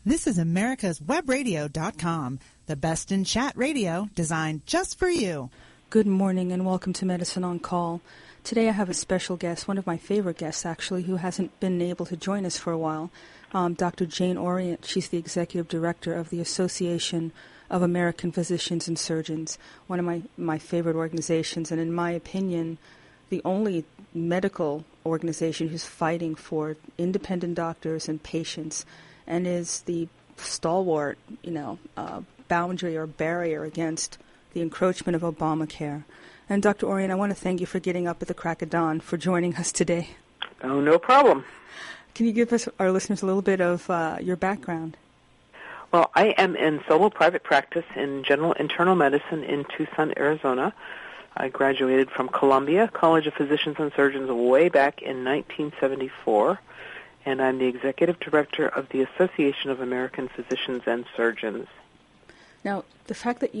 This is America's Webradio.com, the best in chat radio designed just for you. Good morning and welcome to Medicine on Call. Today I have a special guest, one of my favorite guests actually, who hasn't been able to join us for a while, Dr. Jane Orient. She's the Executive Director of the Association of American Physicians and Surgeons, one of my favorite organizations, and in my opinion, the only medical organization who's fighting for independent doctors and patients, and is the stalwart, boundary or barrier against the encroachment of Obamacare. And Dr. Orient, I want to thank you for getting up at the crack of dawn for joining us today. Oh, no problem. Can you give us, our listeners, a little bit of your background? Well, I am in solo private practice in general internal medicine in Tucson, Arizona. I graduated from Columbia College of Physicians and Surgeons way back in 1974. And I'm the Executive Director of the Association of American Physicians and Surgeons. Now, the fact that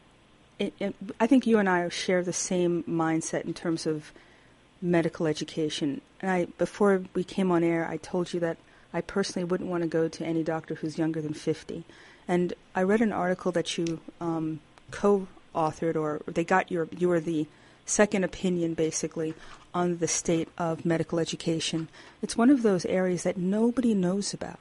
I think you and I share the same mindset in terms of medical education. And before we came on air, I told you that I personally wouldn't want to go to any doctor who's younger than 50. And I read an article that you co-authored, or you were the second opinion, basically, on the state of medical education. It's one of those areas that nobody knows about.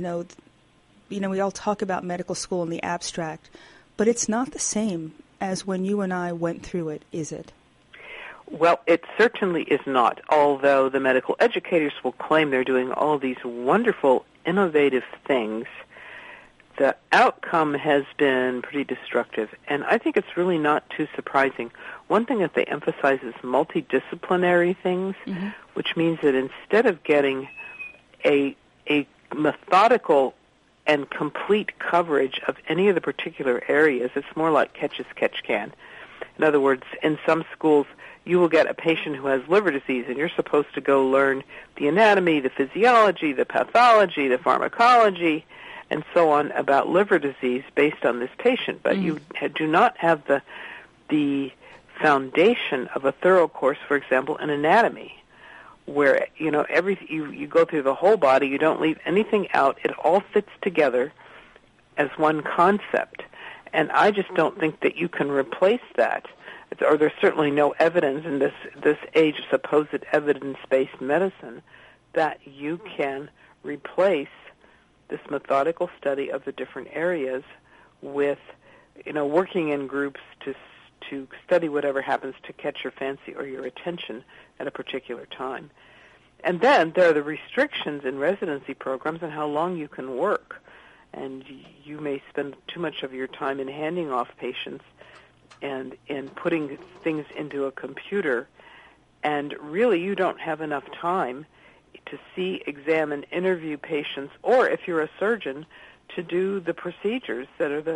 We all talk about medical school in the abstract, but it's not the same as when you and I went through it, is it? Well, it certainly is not, although the medical educators will claim they're doing all these wonderful, innovative things. The outcome has been pretty destructive, and I think it's really not too surprising. One thing that they emphasize is multidisciplinary things, which means that instead of getting a methodical and complete coverage of any of the particular areas, it's more like catch as catch can. In other words, in some schools, you will get a patient who has liver disease, and you're supposed to go learn the anatomy, the physiology, the pathology, the pharmacology, and so on about liver disease based on this patient. But you do not have the foundation of a thorough course, for example, in anatomy, where you go through the whole body, you don't leave anything out, it all fits together as one concept. And I just don't think that you can replace that, or there's certainly no evidence in this age of supposed evidence-based medicine that you can replace this methodical study of the different areas with, working in groups to study whatever happens to catch your fancy or your attention at a particular time. And then there are the restrictions in residency programs and how long you can work. And you may spend too much of your time in handing off patients and in putting things into a computer, and really you don't have enough time to see, examine, interview patients, or if you're a surgeon, to do the procedures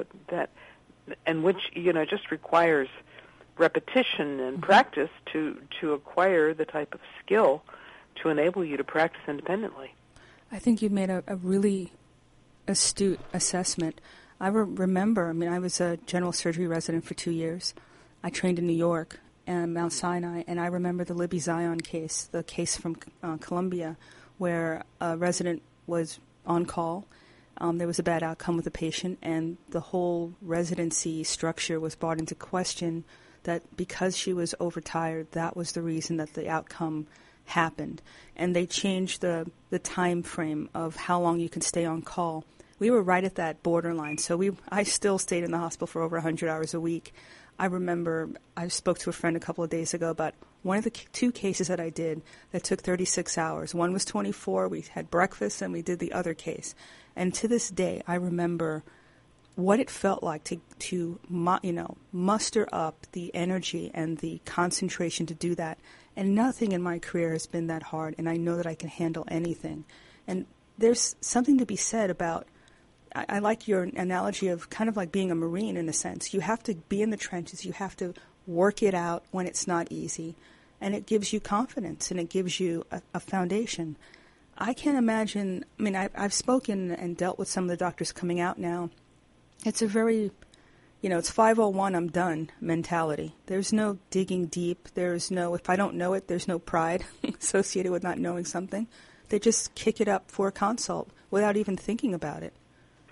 and which just requires repetition and practice to acquire the type of skill to enable you to practice independently. I think you made a really astute assessment. I remember, I was a general surgery resident for 2 years. I trained in New York and Mount Sinai, and I remember the Libby Zion case, the case from Columbia, where a resident was on call. There was a bad outcome with the patient, and the whole residency structure was brought into question, that because she was overtired, that was the reason that the outcome happened. And they changed the time frame of how long you can stay on call. We were right at that borderline, so I still stayed in the hospital for over 100 hours a week. I remember I spoke to a friend a couple of days ago about one of the two cases that I did that took 36 hours. One was 24. We had breakfast, and we did the other case. And to this day, I remember what it felt like to muster up the energy and the concentration to do that. And nothing in my career has been that hard, and I know that I can handle anything. And there's something to be said about, I like your analogy of kind of like being a Marine in a sense. You have to be in the trenches. You have to work it out when it's not easy. And it gives you confidence, and it gives you a foundation. I can't imagine, I've spoken and dealt with some of the doctors coming out now. It's a very, it's 501, I'm done mentality. There's no digging deep. There's no, if I don't know it, there's no pride associated with not knowing something. They just kick it up for a consult without even thinking about it.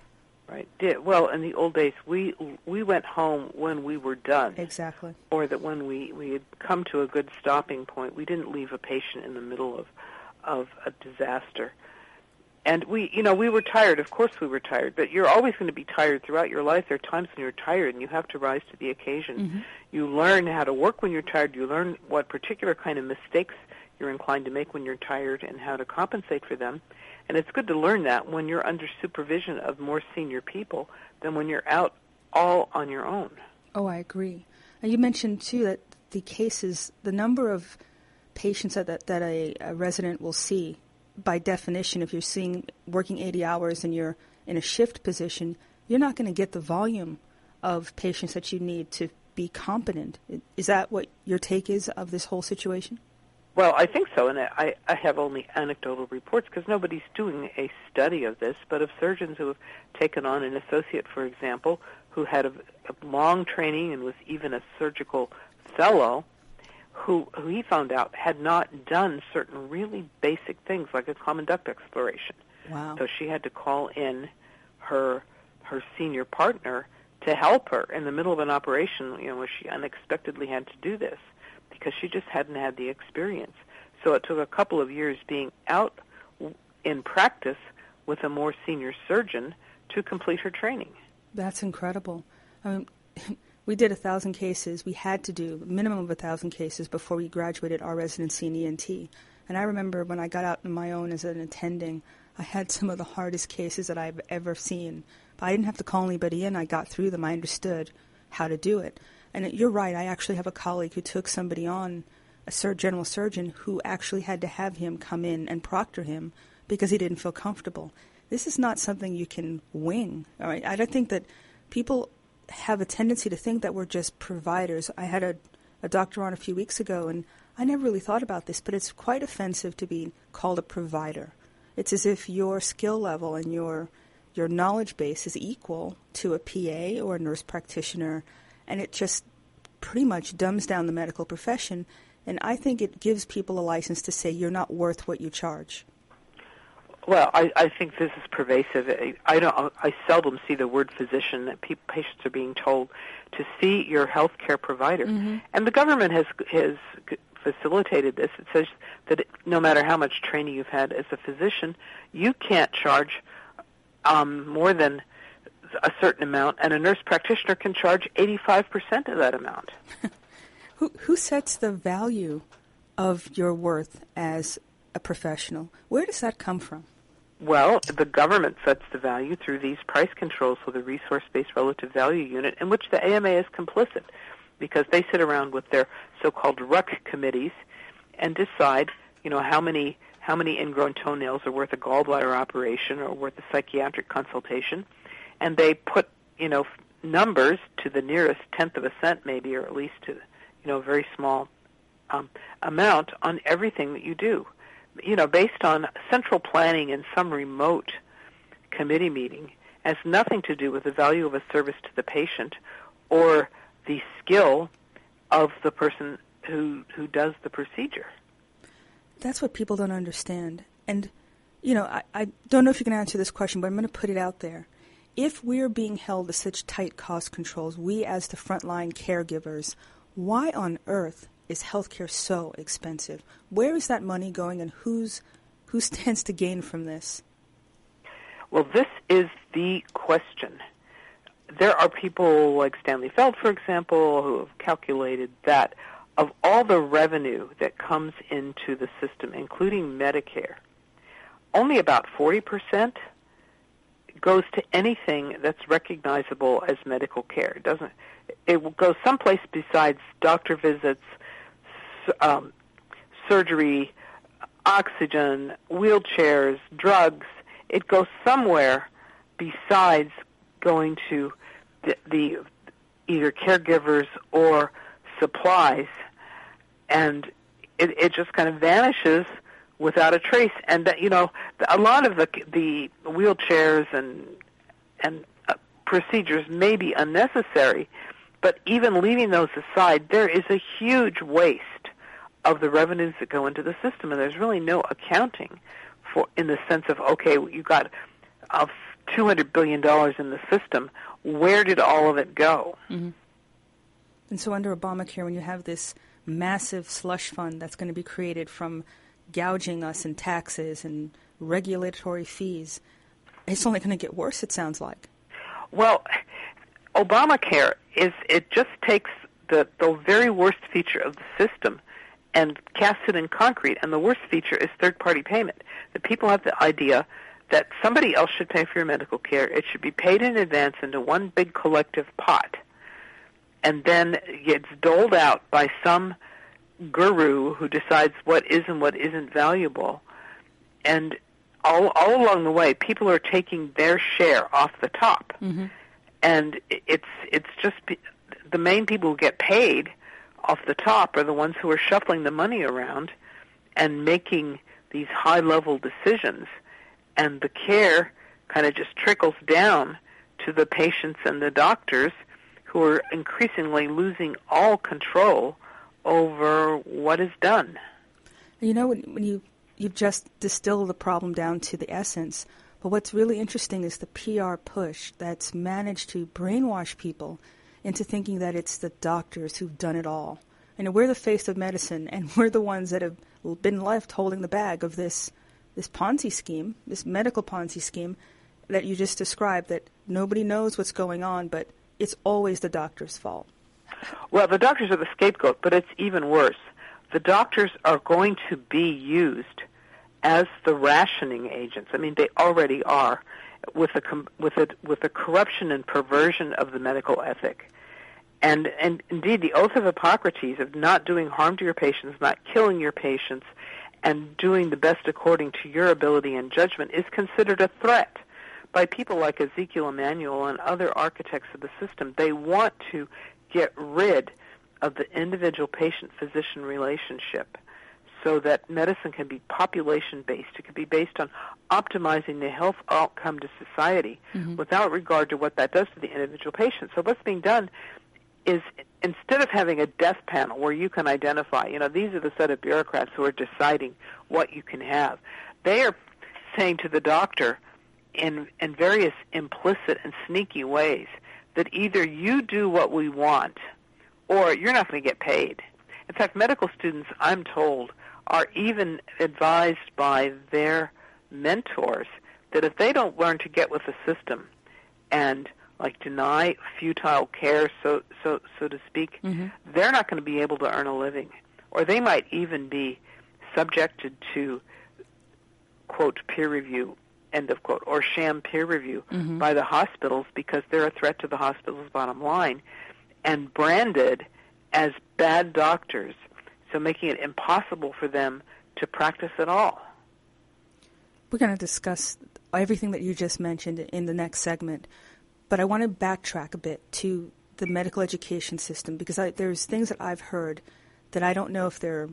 Right. Well, in the old days, we went home when we were done. Exactly. Or that when we had come to a good stopping point, we didn't leave a patient in the middle of a disaster. And we were tired. Of course we were tired. But you're always going to be tired throughout your life. There are times when you're tired, and you have to rise to the occasion. Mm-hmm. You learn how to work when you're tired. You learn what particular kind of mistakes you're inclined to make when you're tired and how to compensate for them. And it's good to learn that when you're under supervision of more senior people than when you're out all on your own. Oh, I agree. And you mentioned, too, that the number of patients that a resident will see, by definition, if you're working 80 hours and you're in a shift position, you're not going to get the volume of patients that you need to be competent. Is that what your take is of this whole situation? Well, I think so, and I have only anecdotal reports because nobody's doing a study of this, but of surgeons who have taken on an associate, for example, who had a long training and was even a surgical fellow, who he found out had not done certain really basic things like a common duct exploration. Wow. So she had to call in her senior partner to help her in the middle of an operation, where she unexpectedly had to do this, because she just hadn't had the experience. So it took a couple of years being out in practice with a more senior surgeon to complete her training. That's incredible. We did 1,000 cases. We had to do a minimum of 1,000 cases before we graduated our residency in ENT. And I remember when I got out on my own as an attending, I had some of the hardest cases that I've ever seen. But I didn't have to call anybody in. I got through them. I understood how to do it. And you're right. I actually have a colleague who took somebody on, a general surgeon, who actually had to have him come in and proctor him because he didn't feel comfortable. This is not something you can wing. All right? I don't think that people have a tendency to think that we're just providers. I had a doctor on a few weeks ago, and I never really thought about this, but it's quite offensive to be called a provider. It's as if your skill level and your knowledge base is equal to a PA or a nurse practitioner, and it just pretty much dumbs down the medical profession, and I think it gives people a license to say you're not worth what you charge. Well, I think this is pervasive. I seldom see the word physician. That patients are being told to see your health care provider. Mm-hmm. And the government has facilitated this. It says that no matter how much training you've had as a physician, you can't charge more than a certain amount, and a nurse practitioner can charge 85% of that amount. Who sets the value of your worth as a professional? Where does that come from? Well, the government sets the value through these price controls with a resource-based relative value unit, in which the AMA is complicit, because they sit around with their so-called RUC committees and decide, how many ingrown toenails are worth a gallbladder operation or worth a psychiatric consultation, and they put, numbers to the nearest tenth of a cent, maybe, or at least to, a very small amount on everything that you do. Based on central planning in some remote committee meeting, has nothing to do with the value of a service to the patient or the skill of the person who does the procedure. That's what people don't understand. And, I don't know if you can answer this question, but I'm going to put it out there. If we're being held to such tight cost controls, we as the frontline caregivers, why on earth is healthcare so expensive? Where is that money going, and who stands to gain from this? Well, this is the question. There are people like Stanley Feld, for example, who have calculated that of all the revenue that comes into the system, including Medicare, only about 40% goes to anything that's recognizable as medical care. It will go someplace besides doctor visits, surgery, oxygen, wheelchairs, drugs. It goes somewhere besides going to the either caregivers or supplies, and it just kind of vanishes without a trace. And a lot of the wheelchairs and procedures may be unnecessary, but even leaving those aside, there is a huge waste of the revenues that go into the system, and there's really no accounting for, in the sense of, okay, you got $200 billion in the system. Where did all of it go? Mm-hmm. And so under Obamacare, when you have this massive slush fund that's going to be created from gouging us in taxes and regulatory fees, it's only going to get worse, it sounds like. Well, Obamacare it just takes the very worst feature of the system and casts it in concrete, and the worst feature is third-party payment. The people have the idea that somebody else should pay for your medical care. It should be paid in advance into one big collective pot, and then it's doled out by some guru who decides what is and what isn't valuable. And all along the way, people are taking their share off the top. Mm-hmm. And it's just the main people who get paid off the top are the ones who are shuffling the money around and making these high-level decisions. And the care kind of just trickles down to the patients and the doctors, who are increasingly losing all control over what is done. You know, when you've just distilled the problem down to the essence, but what's really interesting is the PR push that's managed to brainwash people into thinking that it's the doctors who've done it all. And we're the face of medicine, and we're the ones that have been left holding the bag of this Ponzi scheme, this medical Ponzi scheme that you just described, that nobody knows what's going on, but it's always the doctor's fault. Well, the doctors are the scapegoat, but it's even worse. The doctors are going to be used as the rationing agents. I mean, they already are, with a corruption and perversion of the medical ethic. And indeed, the oath of Hippocrates of not doing harm to your patients, not killing your patients, and doing the best according to your ability and judgment is considered a threat by people like Ezekiel Emanuel and other architects of the system. They want to get rid of the individual patient-physician relationship so that medicine can be population-based. It can be based on optimizing the health outcome to society without regard to what that does to the individual patient. So what's being done is, instead of having a death panel where you can identify, these are the set of bureaucrats who are deciding what you can have, they are saying to the doctor in various implicit and sneaky ways that either you do what we want or you're not going to get paid. In fact, medical students, I'm told, are even advised by their mentors that if they don't learn to get with the system and deny futile care, so to speak, they're not going to be able to earn a living, or they might even be subjected to, quote, peer review, end of quote, or sham peer review by the hospitals because they're a threat to the hospital's bottom line, and branded as bad doctors, so making it impossible for them to practice at all. We're going to discuss everything that you just mentioned in the next segment, but I want to backtrack a bit to the medical education system, because there's things that I've heard that I don't know if they're,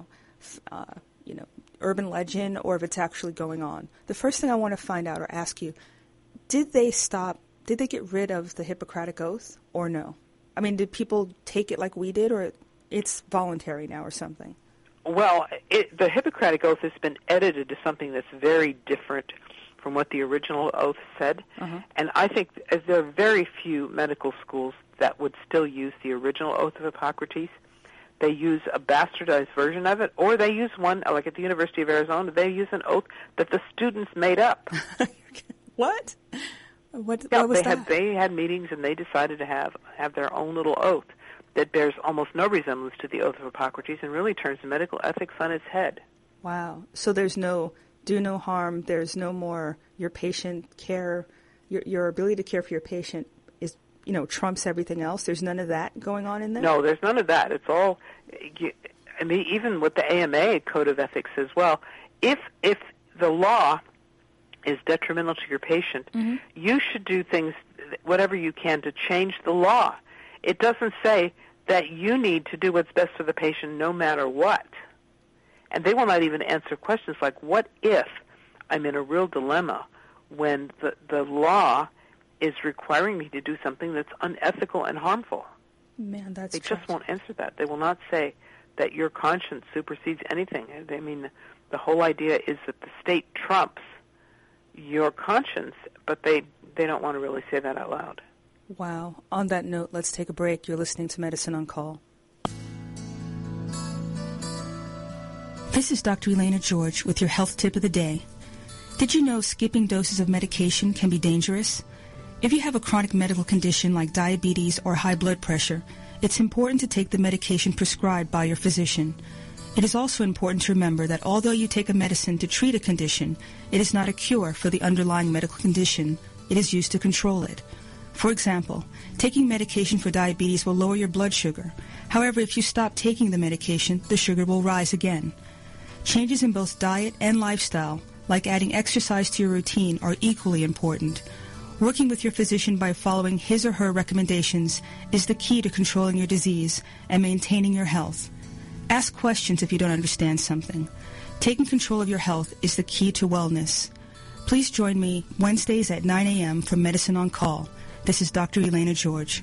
urban legend or if it's actually going on. The first thing I want to find out or ask you, did they get rid of the Hippocratic Oath or no? I mean, did people take it like we did, or it's voluntary now or something? Well, the Hippocratic Oath has been edited to something that's very different from what the original oath said. And I think there are very few medical schools that would still use the original Oath of Hippocrates. They use a bastardized version of it, or they use one, like at the University of Arizona, they use an oath that the students made up. What? What was that? They had meetings and they decided to have their own little oath that bears almost no resemblance to the Oath of Hippocrates and really turns medical ethics on its head. Wow. So there's no do no harm, there's no more your patient care, your ability to care for your patient is, trumps everything else. There's none of that going on in there? No, there's none of that. It's all, even with the AMA Code of Ethics as well, if the law is detrimental to your patient, you should do things, whatever you can, to change the law. It doesn't say that you need to do what's best for the patient no matter what. And they will not even answer questions like, what if I'm in a real dilemma when the law is requiring me to do something that's unethical and harmful? Man, that's They just won't answer that. They will not say that your conscience supersedes anything. I mean, the whole idea is that the state trumps your conscience, but they don't want to really say that out loud. Wow. On that note, let's take a break. You're listening to Medicine on Call. This is Dr. Elena George with your health tip of the day. Did you know skipping doses of medication can be dangerous? If you have a chronic medical condition like diabetes or high blood pressure, it's important to take the medication prescribed by your physician. It is also important to remember that although you take a medicine to treat a condition, it is not a cure for the underlying medical condition. It is used to control it. For example, taking medication for diabetes will lower your blood sugar. However, if you stop taking the medication, the sugar will rise again. Changes in both diet and lifestyle, like adding exercise to your routine, are equally important. Working with your physician by following his or her recommendations is the key to controlling your disease and maintaining your health. Ask questions if you don't understand something. Taking control of your health is the key to wellness. Please join me Wednesdays at 9 a.m. for Medicine on Call. This is Dr. Elena George.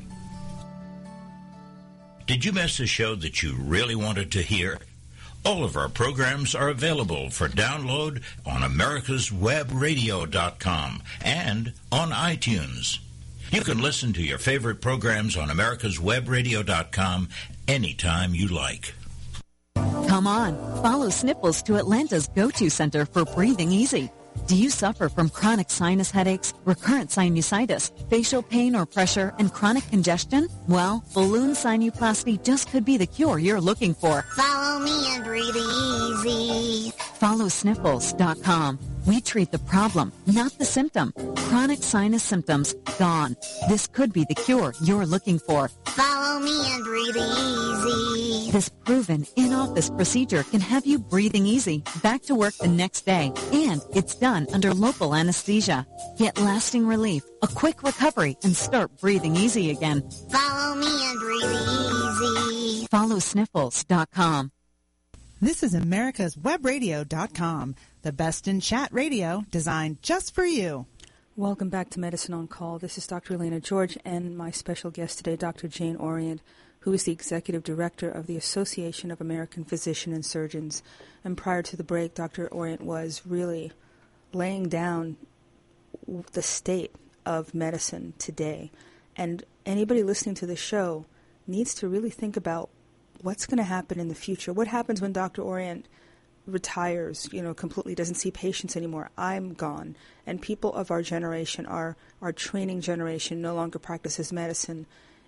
Did you miss a show that you really wanted to hear? All of our programs are available for download on americaswebradio.com and on iTunes. You can listen to your favorite programs on americaswebradio.com anytime you like. Come on, follow Sniffles to Atlanta's go-to center for breathing easy. Do you suffer from chronic sinus headaches, recurrent sinusitis, facial pain or pressure, and chronic congestion? Well, balloon sinuplasty just could be the cure you're looking for. Follow me and breathe easy. Follow Sniffles.com. We treat the problem, not the symptom. Chronic sinus symptoms, gone. This could be the cure you're looking for. Follow me and breathe easy. This proven in-office procedure can have you breathing easy, back to work the next day, and it's done under local anesthesia. Get lasting relief, a quick recovery, and start breathing easy again. Follow me and breathe easy. Follow Sniffles.com. This is americaswebradio.com, the best in chat radio designed just for you. Welcome back to Medicine on Call. This is Dr. Elena George and my special guest today, Dr. Jane Orient, who is the Executive Director of the Association of American Physicians and Surgeons. And prior to the break, Dr. Orient was really laying down the state of medicine today. And anybody listening to the show needs to really think about what's going to happen in the future. What happens when Dr. Orient retires, completely doesn't see patients anymore? I'm gone. And people of our generation, our training generation, no longer practices medicine.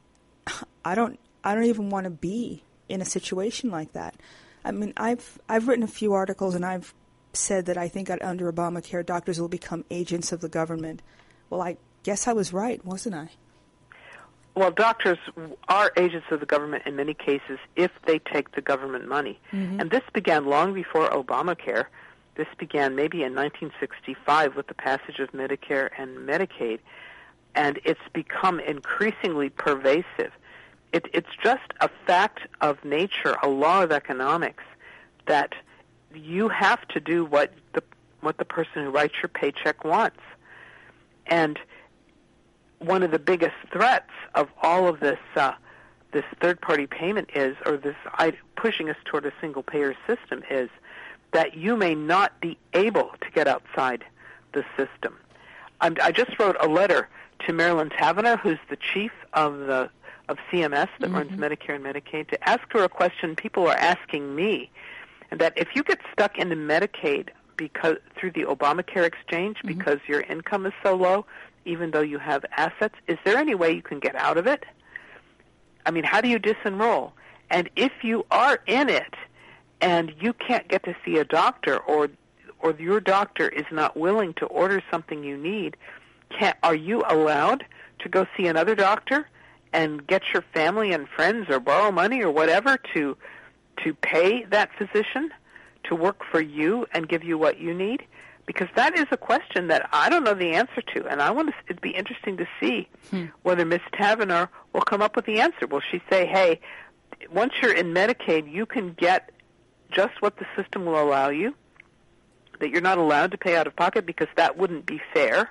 I don't even want to be in a situation like that. I mean, I've written a few articles and I've said that I think under Obamacare, doctors will become agents of the government. Well, I guess I was right, wasn't I? Well, doctors are agents of the government in many cases if they take the government money. Mm-hmm. And this began long before Obamacare. This began maybe in 1965 with the passage of Medicare and Medicaid. And it's become increasingly pervasive. It's just a fact of nature, a law of economics, that you have to do what the person who writes your paycheck wants. And one of the biggest threats of all of this this third-party payment is, or this pushing us toward a single-payer system, is that you may not be able to get outside the system. I just wrote a letter to Marilyn Tavenner, who's the chief of CMS that runs Medicare and Medicaid, to ask her a question people are asking me, and that if you get stuck into Medicaid through the Obamacare exchange because your income is so low, even though you have assets, is there any way you can get out of it? I mean, how do you disenroll? And if you are in it and you can't get to see a doctor, or your doctor is not willing to order something you need, are you allowed to go see another doctor and get your family and friends or borrow money or whatever to pay that physician to work for you and give you what you need? Because that is a question that I don't know the answer to, and it'd be interesting to see whether Ms. Tavenner will come up with the answer. Will she say, hey, once you're in Medicaid, you can get just what the system will allow you, that you're not allowed to pay out of pocket because that wouldn't be fair?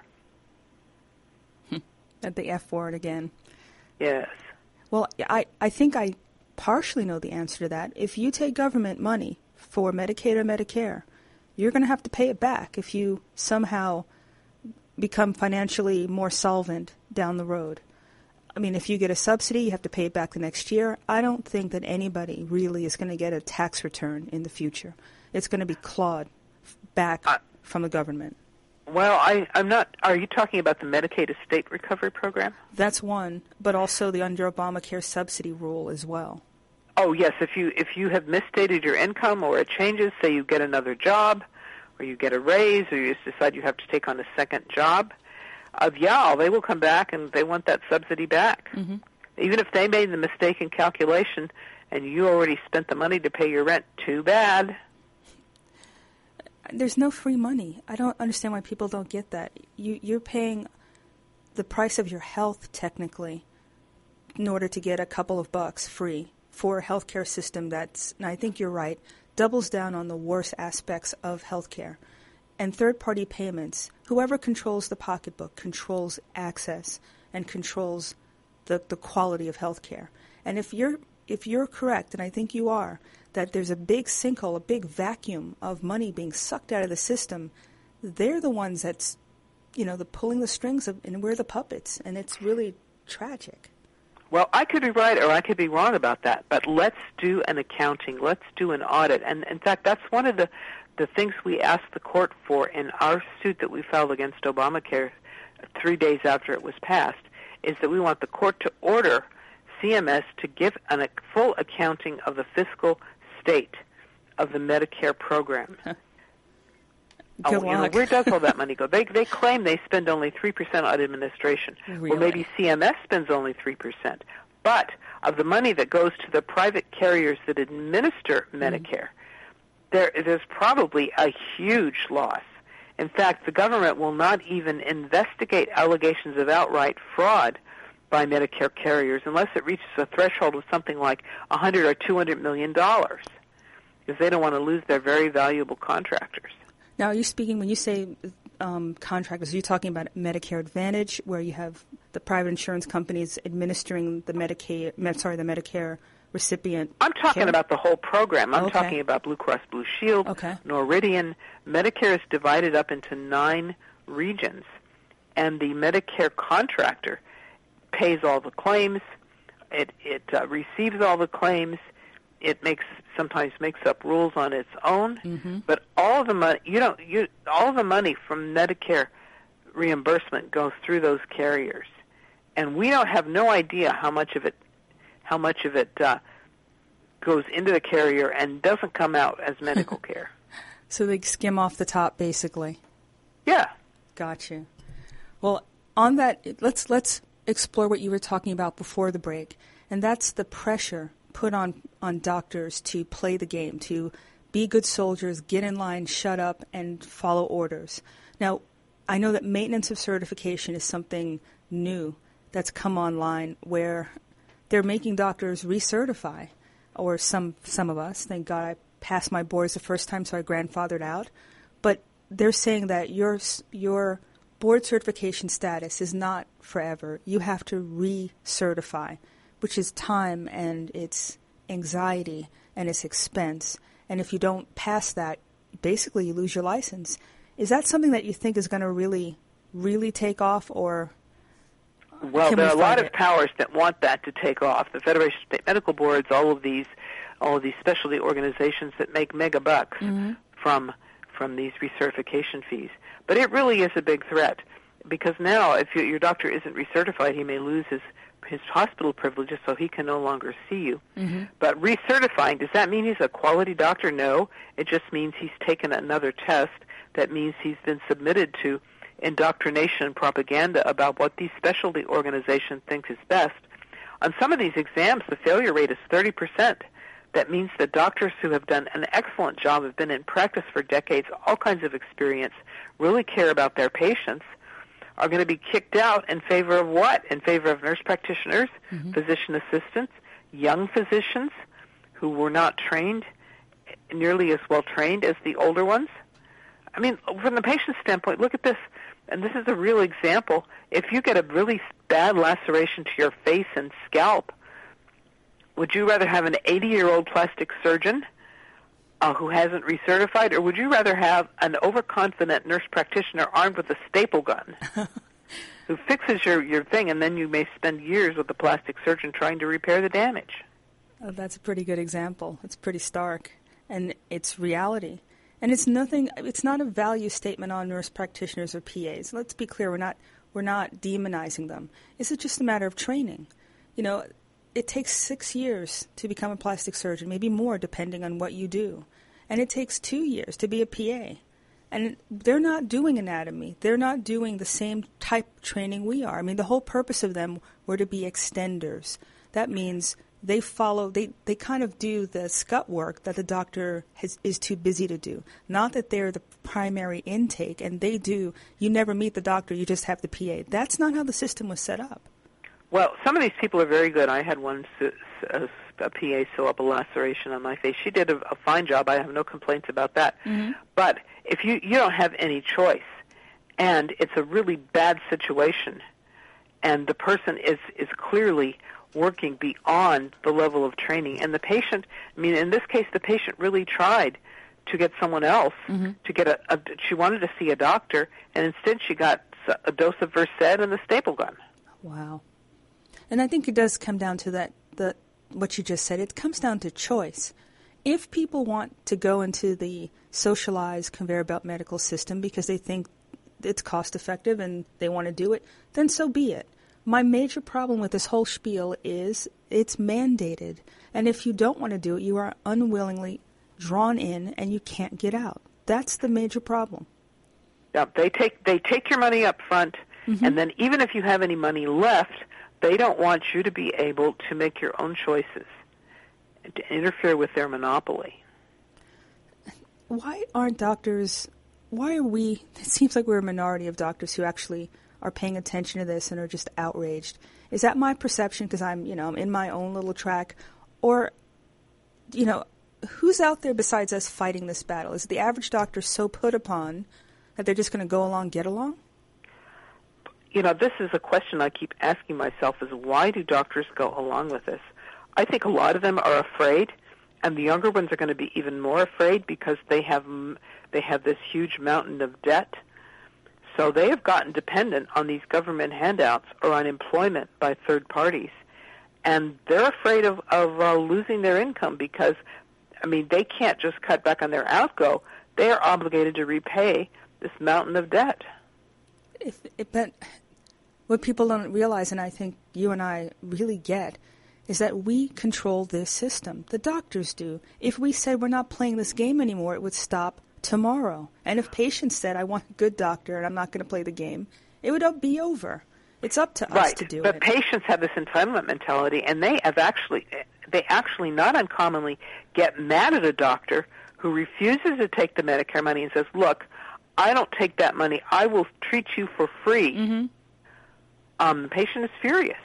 At the F word again. Yes. Well, I think I partially know the answer to that. If you take government money for Medicaid or Medicare, you're going to have to pay it back if you somehow become financially more solvent down the road. I mean, if you get a subsidy, you have to pay it back the next year. I don't think that anybody really is going to get a tax return in the future. It's going to be clawed back from the government. Well, I'm not. Are you talking about the Medicaid Estate Recovery Program? That's one, but also the under Obamacare subsidy rule as well. Oh, yes. If you have misstated your income or it changes, say you get another job or you get a raise or you just decide you have to take on a second job, they will come back and they want that subsidy back. Mm-hmm. Even if they made the mistaken calculation and you already spent the money to pay your rent, too bad. There's no free money. I don't understand why people don't get that. You're paying the price of your health, technically, in order to get a couple of bucks free for a healthcare system that's, and I think you're right, doubles down on the worst aspects of healthcare. And third-party payments, whoever controls the pocketbook controls access and controls the quality of healthcare. And if you're correct, and I think you are, that there's a big sinkhole, a big vacuum of money being sucked out of the system, they're the ones that's, the pulling the strings and we're the puppets, and it's really tragic. Well, I could be right or I could be wrong about that, but let's do an accounting. Let's do an audit. And, in fact, that's one of the things we asked the court for in our suit that we filed against Obamacare 3 days after it was passed, is that we want the court to order CMS to give a full accounting of the fiscal state of the Medicare program. Where does all that money go? They claim they spend only 3% on administration. Really? Well, maybe CMS spends only 3%. But of the money that goes to the private carriers that administer Medicare, there's probably a huge loss. In fact, the government will not even investigate allegations of outright fraud by Medicare carriers unless it reaches a threshold of something like $100 or $200 million, because they don't want to lose their very valuable contractors. Now, are you speaking, when you say contractors, are you talking about Medicare Advantage, where you have the private insurance companies administering the Medicare recipient I'm talking care? About the whole program. I'm talking about Blue Cross Blue Shield, Noridian. Medicare is divided up into 9 regions, and the Medicare contractor pays all the claims. It receives all the claims. It sometimes makes up rules on its own. But all of the money, all of the money from Medicare reimbursement goes through those carriers, and we don't have no idea how much of it goes into the carrier and doesn't come out as medical care. So they skim off the top, basically. Yeah. Got you. Well, on that, let's explore what you were talking about before the break, and that's the pressure put on doctors to play the game, to be good soldiers, get in line, shut up, and follow orders. Now, I know that maintenance of certification is something new that's come online where they're making doctors recertify, or some of us. Thank God I passed my boards the first time, so I grandfathered out. But they're saying that your board certification status is not forever. You have to recertify, which is time and it's anxiety and it's expense. And if you don't pass that, basically you lose your license. Is that something that you think is going to really, really take off, or? Well, there are a lot of powers that want that to take off. The Federation of State Medical Boards, all of these specialty organizations that make mega bucks from these recertification fees. But it really is a big threat, because now if your doctor isn't recertified, he may lose his hospital privileges, so he can no longer see you. But recertifying, does that mean he's a quality doctor? No. It just means he's taken another test. That means he's been submitted to indoctrination and propaganda about what these specialty organizations think is best. On some of these exams, the failure rate is 30%. That means that doctors who have done an excellent job, have been in practice for decades, all kinds of experience, really care about their patients, are going to be kicked out in favor of what? In favor of nurse practitioners, physician assistants, young physicians who were not trained, nearly as well trained as the older ones. I mean, from the patient's standpoint, look at this, and this is a real example. If you get a really bad laceration to your face and scalp, would you rather have an 80-year-old plastic surgeon who hasn't recertified, or would you rather have an overconfident nurse practitioner armed with a staple gun who fixes your thing, and then you may spend years with a plastic surgeon trying to repair the damage? Oh, that's a pretty good example. It's pretty stark, and it's reality. And it's not a value statement on nurse practitioners or PAs. Let's be clear, we're not demonizing them. It's just a matter of training. You know, it takes 6 years to become a plastic surgeon, maybe more depending on what you do. And it takes 2 years to be a PA. And they're not doing anatomy. They're not doing the same type of training we are. I mean, the whole purpose of them were to be extenders. That means they kind of do the scut work that the doctor is too busy to do. Not that they're the primary intake, and you never meet the doctor, you just have the PA. That's not how the system was set up. Well, some of these people are very good. I had one a PA sew up a laceration on my face. She did a fine job. I have no complaints about that. Mm-hmm. But if you don't have any choice, and it's a really bad situation, and the person is clearly working beyond the level of training, and the patient, I mean, in this case, the patient really tried to get someone else to get she wanted to see a doctor, and instead she got a dose of Versed and the staple gun. Wow. And I think it does come down to what you just said. It comes down to choice. If people want to go into the socialized conveyor belt medical system because they think it's cost effective and they want to do it, then so be it. My major problem with this whole spiel is it's mandated. And if you don't want to do it, you are unwillingly drawn in and you can't get out. That's the major problem. Yeah, they take your money up front, and then even if you have any money left, they don't want you to be able to make your own choices and to interfere with their monopoly. Why are we, it seems like we're a minority of doctors who actually are paying attention to this and are just outraged. Is that my perception because I'm in my own little track? Or, who's out there besides us fighting this battle? Is the average doctor so put upon that they're just going to go along, get along? This is a question I keep asking myself is why do doctors go along with this? I think a lot of them are afraid, and the younger ones are going to be even more afraid because they have this huge mountain of debt. So they have gotten dependent on these government handouts or on employment by third parties. And they're afraid of losing their income because, they can't just cut back on their outgo. They are obligated to repay this mountain of debt. But what people don't realize, and I think you and I really get, is that we control this system. The doctors do. If we said we're not playing this game anymore, it would stop tomorrow. And if patients said, I want a good doctor and I'm not going to play the game, it would be over. It's up to us to do it. But patients have this entitlement mentality, and they actually not uncommonly get mad at a doctor who refuses to take the Medicare money and says, look, I don't take that money. I will treat you for free. The patient is furious.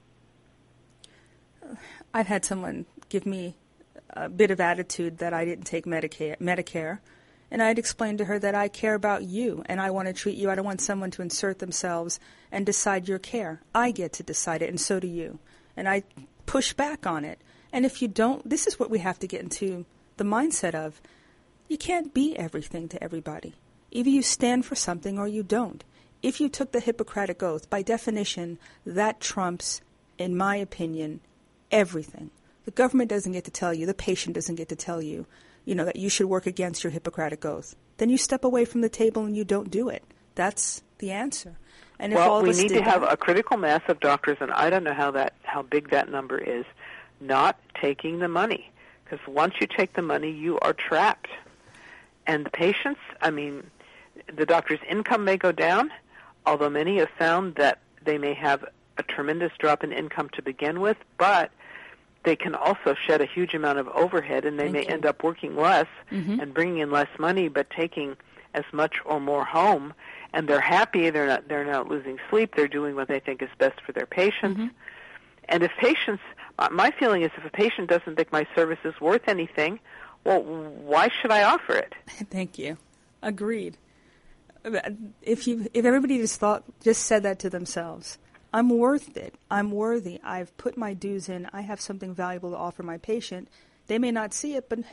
I've had someone give me a bit of attitude that I didn't take Medicare, and I'd explained to her that I care about you, and I want to treat you. I don't want someone to insert themselves and decide your care. I get to decide it, and so do you. And I push back on it. And if you don't, this is what we have to get into the mindset of. You can't be everything to everybody. Either you stand for something or you don't. If you took the Hippocratic Oath, by definition, that trumps, in my opinion, everything. The government doesn't get to tell you, the patient doesn't get to tell you, that you should work against your Hippocratic Oath. Then you step away from the table and you don't do it. That's the answer. And if all of us we need to have a critical mass of doctors, and I don't know how big that number is, not taking the money. Because once you take the money, you are trapped. And the patients, the doctor's income may go down, although many have found that they may have a tremendous drop in income to begin with, but they can also shed a huge amount of overhead, and they may end up working less and bringing in less money, but taking as much or more home. And they're happy. They're not losing sleep. They're doing what they think is best for their patients. And if patients, my feeling is if a patient doesn't think my service is worth anything, well, why should I offer it? Thank you. Agreed. If everybody just said that to themselves, I'm worth it. I'm worthy. I've put my dues in. I have something valuable to offer my patient. They may not see it, but hell,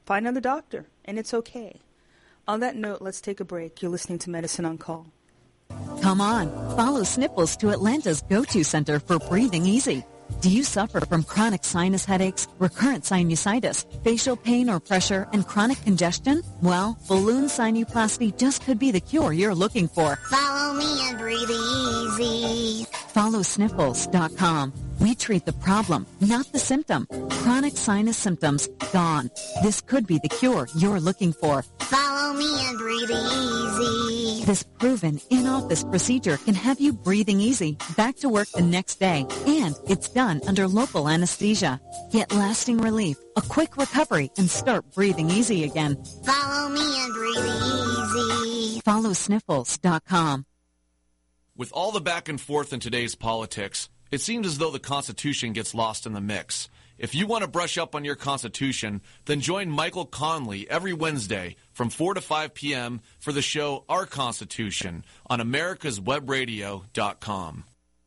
find another doctor, and it's okay. On that note, let's take a break. You're listening to Medicine on Call. Come on, follow Sniffles to Atlanta's go-to center for breathing easy. Do you suffer from chronic sinus headaches, recurrent sinusitis, facial pain or pressure, and chronic congestion? Well, balloon sinuplasty just could be the cure you're looking for. Follow me and breathe easy. Follow Sniffles.com. We treat the problem, not the symptom. Chronic sinus symptoms, gone. This could be the cure you're looking for. Follow me and breathe easy. This proven in-office procedure can have you breathing easy, back to work the next day, and it's done under local anesthesia. Get lasting relief, a quick recovery, and start breathing easy again. Follow me and breathe easy. Follow Sniffles.com. With all the back and forth in today's politics, it seems as though the Constitution gets lost in the mix. If you want to brush up on your Constitution, then join Michael Conley every Wednesday from 4 to 5 p.m. for the show Our Constitution on americaswebradio.com.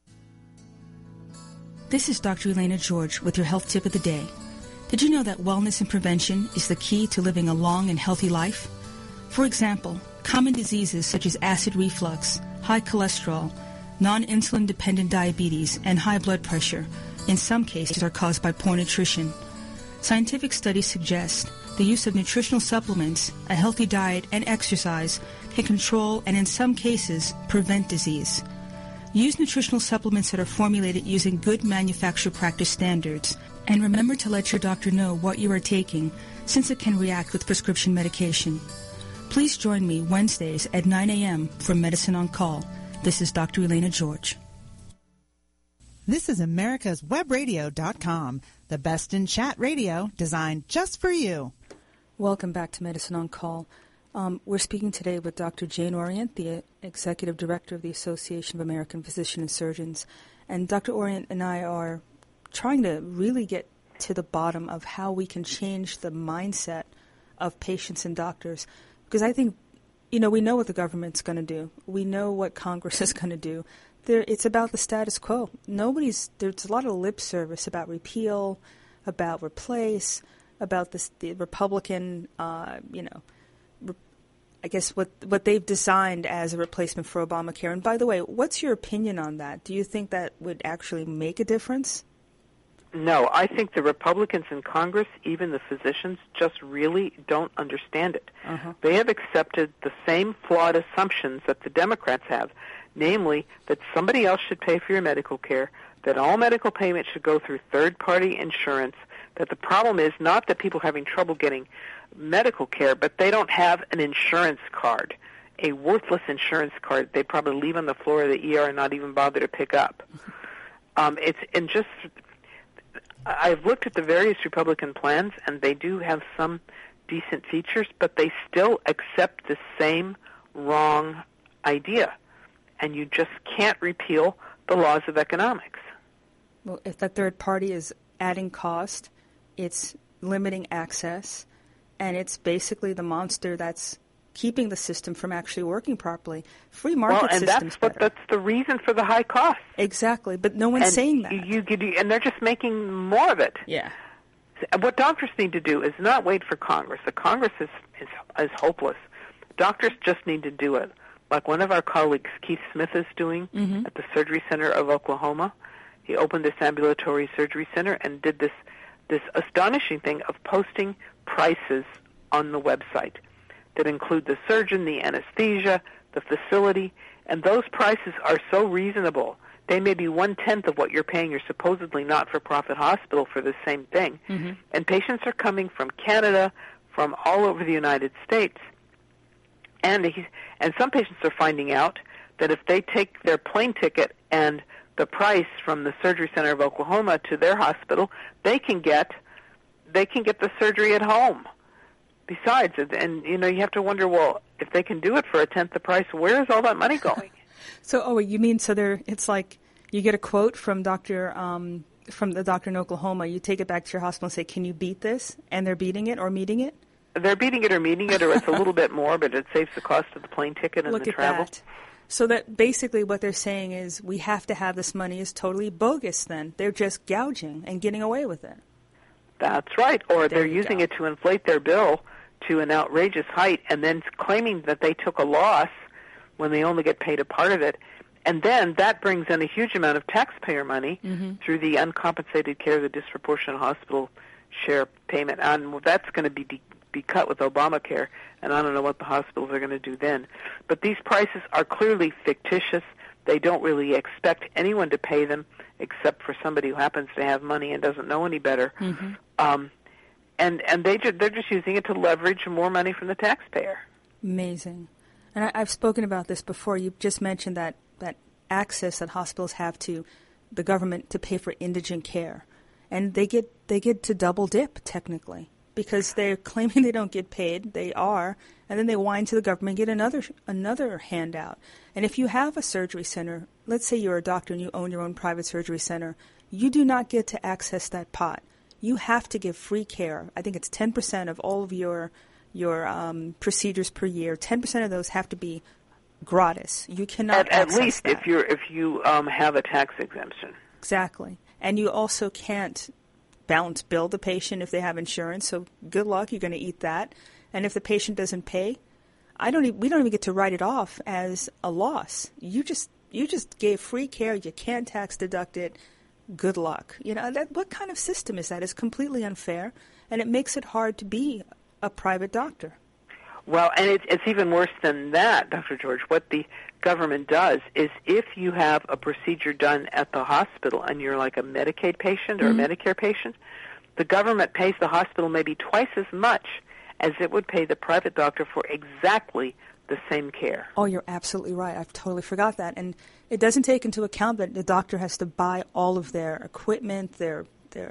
This is Dr. Elena George with your health tip of the day. Did you know that wellness and prevention is the key to living a long and healthy life? For example, common diseases such as acid reflux, high cholesterol, non-insulin dependent diabetes, and high blood pressure in some cases are caused by poor nutrition. Scientific studies suggest the use of nutritional supplements, a healthy diet, and exercise can control and in some cases prevent disease. Use nutritional supplements that are formulated using good manufacturer practice standards, and remember to let your doctor know what you are taking since it can react with prescription medication. Please join me Wednesdays at 9 a.m. for Medicine on Call. This is Dr. Elena George. This is americaswebradio.com, the best in chat radio designed just for you. Welcome back to Medicine on Call. We're speaking today with Dr. Jane Orient, the Executive Director of the Association of American Physicians and Surgeons. And Dr. Orient and I are trying to really get to the bottom of how we can change the mindset of patients and doctors. Because I think, we know what the government's going to do. We know what Congress is going to do. It's about the status quo. There's a lot of lip service about repeal, about replace, about the Republican, I guess what they've designed as a replacement for Obamacare. And by the way, what's your opinion on that? Do you think that would actually make a difference? No, I think the Republicans in Congress, even the physicians, just really don't understand it. Uh-huh. They have accepted the same flawed assumptions that the Democrats have, namely that somebody else should pay for your medical care, that all medical payments should go through third-party insurance, that the problem is not that people are having trouble getting medical care, but they don't have an insurance card, a worthless insurance card they probably leave on the floor of the ER and not even bother to pick up. I've looked at the various Republican plans, and they do have some decent features, but they still accept the same wrong idea. And you just can't repeal the laws of economics. Well, if the third party is adding cost, it's limiting access, and it's basically the monster that's keeping the system from actually working properly. Free market systems better. That's the reason for the high cost. Exactly, but no one's saying that. And they're just making more of it. Yeah. What doctors need to do is not wait for Congress. The Congress is hopeless. Doctors just need to do it, like one of our colleagues, Keith Smith, is doing at the Surgery Center of Oklahoma. He opened this ambulatory surgery center and did this astonishing thing of posting prices on the website that include the surgeon, the anesthesia, the facility, and those prices are so reasonable. They may be 1/10 of what you're paying your supposedly not-for-profit hospital for the same thing. Mm-hmm. And patients are coming from Canada, from all over the United States. And some patients are finding out that if they take their plane ticket and the price from the Surgery Center of Oklahoma to their hospital, they can get the surgery at home. Besides, and you have to wonder, well, if they can do it for 1/10 the price, where is all that money going? You mean it's like you get a quote from the doctor in Oklahoma, you take it back to your hospital and say, "Can you beat this?" And they're beating it or meeting it? They're beating it or meeting it, or it's a little bit more, but it saves the cost of the plane ticket and the travel. Look at that. So that basically what they're saying is we have to have this money is totally bogus then. They're just gouging and getting away with it. That's right. Or There they're you using go. it to inflate their bill to an outrageous height and then claiming that they took a loss when they only get paid a part of it. And then that brings in a huge amount of taxpayer money through the uncompensated care, the disproportionate hospital share payment. And that's going to be cut with Obamacare, and I don't know what the hospitals are going to do then. But these prices are clearly fictitious. They don't really expect anyone to pay them except for somebody who happens to have money and doesn't know any better. And they're just using it to leverage more money from the taxpayer. Amazing. And I've spoken about this before. You just mentioned that access that hospitals have to the government to pay for indigent care. And they get to double dip, technically, because they're claiming they don't get paid. They are. And then they whine to the government and get another handout. And if you have a surgery center, let's say you're a doctor and you own your own private surgery center, you do not get to access that pot. You have to give free care. I think it's 10% of all of your procedures per year. 10% of those have to be gratis. You cannot at least that. if you have a tax exemption. Exactly. And you also can't balance bill the patient if they have insurance. So good luck, you're going to eat that. And if the patient doesn't pay, we don't even get to write it off as a loss. You just gave free care. You can't tax deduct it. Good luck. What kind of system is that? It's completely unfair, and it makes it hard to be a private doctor. Well, and it's even worse than that, Dr. George. What the government does is if you have a procedure done at the hospital and you're like a Medicaid patient or a Medicare patient, the government pays the hospital maybe twice as much as it would pay the private doctor for exactly the same care. Oh, you're absolutely right. I've totally forgot that. And it doesn't take into account that the doctor has to buy all of their equipment, their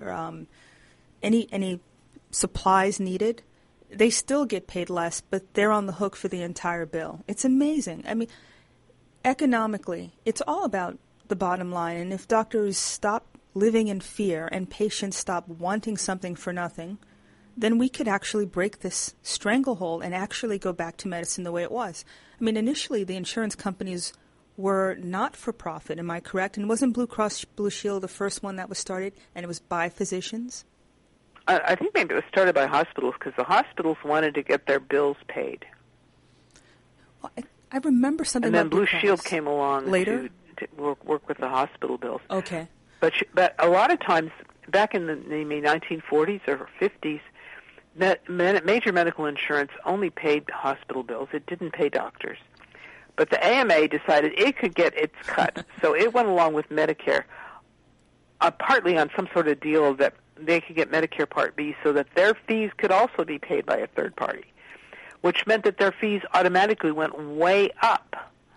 any supplies needed. They still get paid less, but they're on the hook for the entire bill. It's amazing. I mean, economically, it's all about the bottom line. And if doctors stop living in fear and patients stop wanting something for nothing, then we could actually break this stranglehold and actually go back to medicine the way it was. I mean, initially, the insurance companies were not for profit. Am I correct? And wasn't Blue Cross Blue Shield the first one that was started, and it was by physicians? I think maybe it was started by hospitals because the hospitals wanted to get their bills paid. Well, I remember something. And then about Blue Shield came along later to work with the hospital bills. Okay. But a lot of times, back in the 1940s or 50s, major medical insurance only paid hospital bills. It didn't pay doctors. But the AMA decided it could get its cut, so it went along with Medicare, partly on some sort of deal that they could get Medicare Part B so that their fees could also be paid by a third party, which meant that their fees automatically went way up.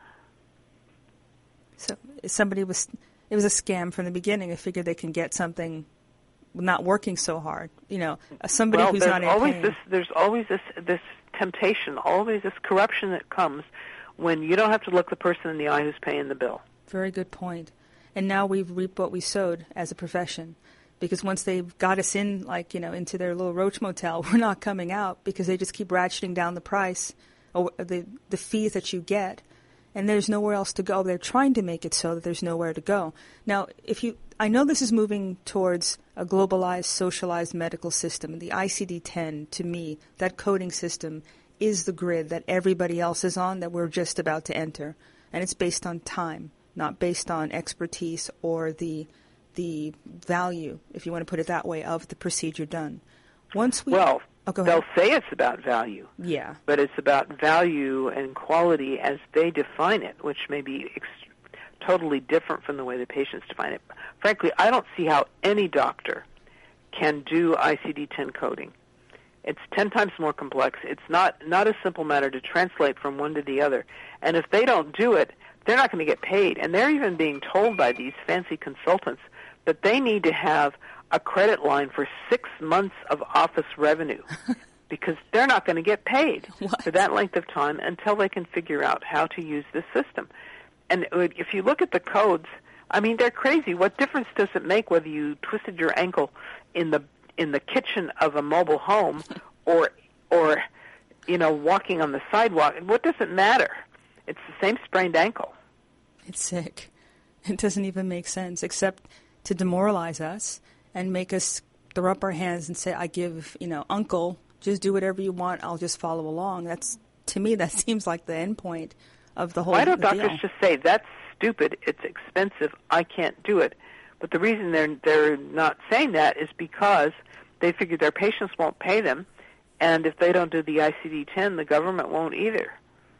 So it was a scam from the beginning. They figured they can get something not working so hard. Somebody who's not in pain. There's always this temptation, always this corruption that comes when you don't have to look the person in the eye who's paying the bill. Very good point. And now we've reaped what we sowed as a profession. Because once they've got us in, into their little roach motel, we're not coming out because they just keep ratcheting down the price, or the fees that you get, and there's nowhere else to go. They're trying to make it so that there's nowhere to go. Now, I know this is moving towards a globalized, socialized medical system. The ICD-10, to me, that coding system is the grid that everybody else is on that we're just about to enter. And it's based on time, not based on expertise or the value, if you want to put it that way, of the procedure done. Go ahead. They'll say it's about value. Yeah. But it's about value and quality as they define it, which may be totally different from the way the patients define it. Frankly, I don't see how any doctor can do ICD-10 coding. It's 10 times more complex. It's not a simple matter to translate from one to the other. And if they don't do it, they're not going to get paid. And they're even being told by these fancy consultants that they need to have a credit line for 6 months of office revenue because they're not going to get paid for that length of time until they can figure out how to use this system. And if you look at the codes, I mean, they're crazy. What difference does it make whether you twisted your ankle in the kitchen of a mobile home or walking on the sidewalk? What does it matter? It's the same sprained ankle. It's sick. It doesn't even make sense except to demoralize us and make us throw up our hands and say, I give, uncle, just do whatever you want, I'll just follow along. To me, that seems like the end point of the whole Why don't deal. doctors just say, that's stupid, it's expensive, I can't do it? But the reason they're not saying that is because they figure their patients won't pay them, and if they don't do the ICD-10, the government won't either.